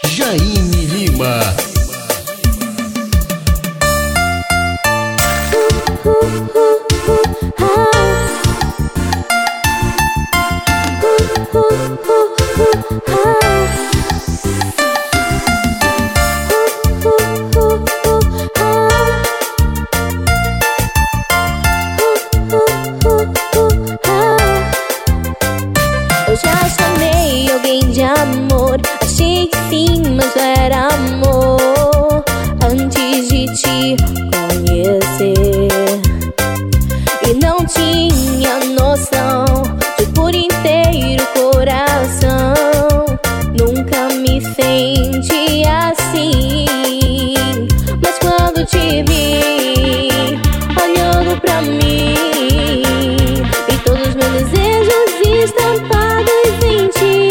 Jaime Lima. Eu já chamei alguém de amor, achei que sim, mas não era amor. Antes de te conhecer, e não tinha noção de por inteiro coração. Nunca me senti assim, mas quando te vi olhando pra mim, e todos os meus desejos estampados em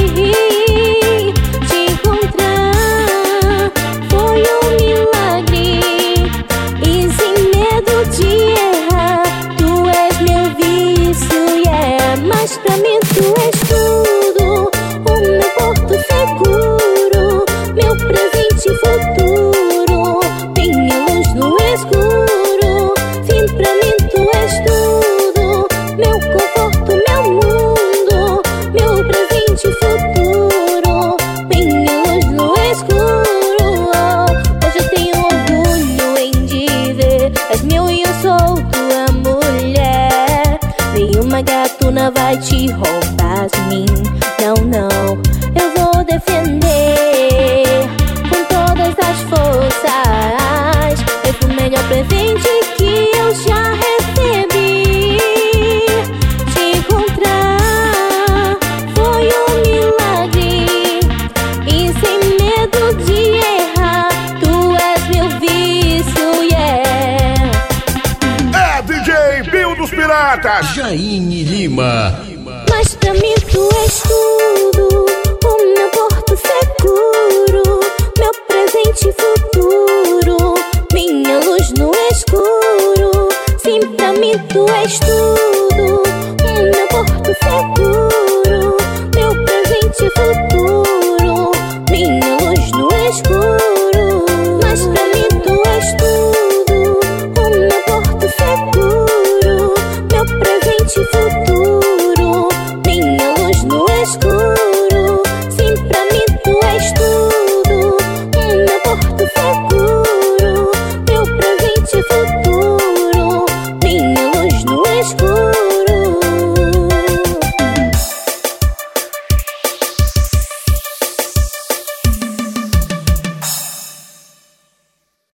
ti, te encontrar foi um milagre. E sem medo de errar, tu és meu vício, yeah. Mas pra mim tu és tudo, o meu porto seguro, meu presente e futuro, minha luz no escuro. Sim, pra mim tu és tudo, meu conforto, meu mundo, meu presente e futuro, minha luz no escuro. Hoje eu tenho orgulho em dizer: és meu e eu sou tua mulher. Nenhuma gatuna vai te roubar de mim, não, não. Eu vou defender com todas as forças. Esse o melhor presente que eu já recebi. Te encontrar foi um milagre, e sem medo de errar, tu és meu vício, yeah. É DJ Bill dos Piratas. Jaime Lima. Mas pra mim tu és tudo, o meu porto seguro, meu presente e futuro, minha luz no escuro. Sim, pra mim tu és tudo.